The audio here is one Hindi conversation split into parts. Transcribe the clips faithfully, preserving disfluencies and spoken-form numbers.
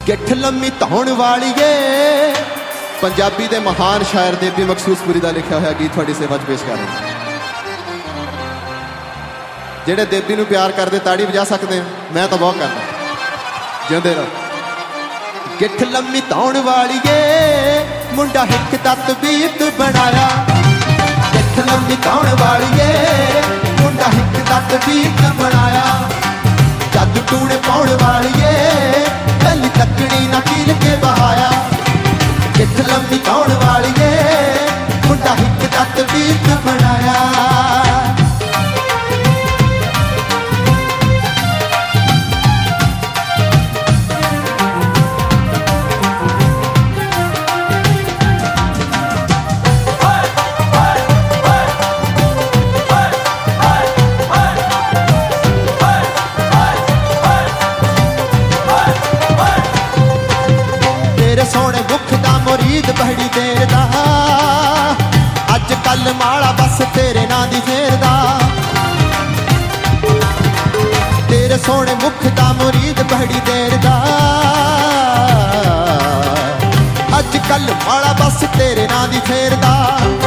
गिठ लम्मी धौण वालीए पंजाबी दे महान शायर देवी मखसूसपुरी का लिखा हुआ गीत थोड़ी सेवा च पेश कर रहे हैं। जेड़े देवी नूं प्यार करते ताड़ी बजा सकते हैं, मैं तो बहुत करना। जिंदे रहो। गिठ लम्मी धौण वालीए मुंडा हिक तत बीत बनाया। गिठ लम्मी धौण वालीए मुंडा हिक तत बीत बनाया। जद टूणे पाउण वालीए गली तकनी ना कील के बहाया। गिठ लम्मी धौण वालीए मुंडा हिक तत बीत बनाया। सोने मुख दा मुरीद बड़ी देर दा अज कल माड़ा बस तेरे नां दी फेरदा। तेरे सोने मुख दा मुरीद बड़ी देर दा अज कल माड़ा बस तेरे नां दी फेरदा।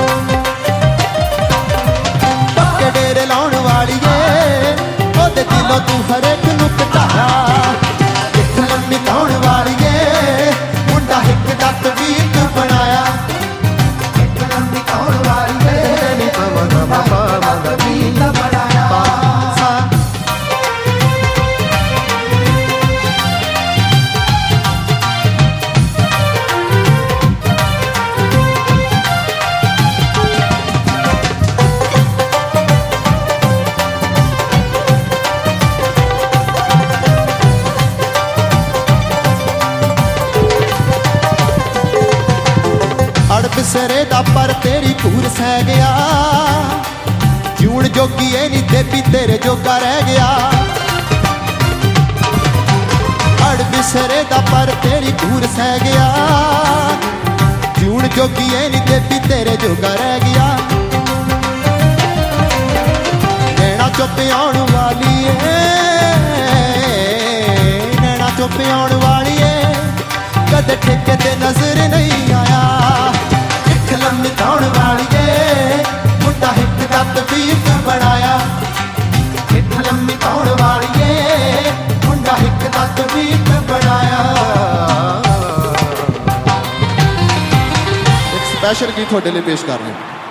पक्के डेरे लाउण वालीए ओदे दिलों तू हरेक नूं घटाया। गिठ लम्मी धौण वालीए मुंडा हिक तत बीत बनाया। गिठ लम्मी धौण वालीए मुंडा बीत बनाया। बिसरे दा पर तेरी घूर सह गया। जून जोगी ए नी देवी तेरे जोगा रह गया। अड़ बिसरे दा पर तेरी घूर सह गया। जून जोगी ए नी देवी तेरे जोगा रह गया। नैना चुप आउण वाली है नैना चुप आउण वाली है कदे ठेके ते नजर नहीं आया। लम्मी धौण वालीए मुंडा हिक तत बीत बनाया। गिठ लम्मी धौण वालीए मुंडा हिक तत बीत बनाया। एक स्पेशल गीत थोड़े लिए पेश कर रहे हैं।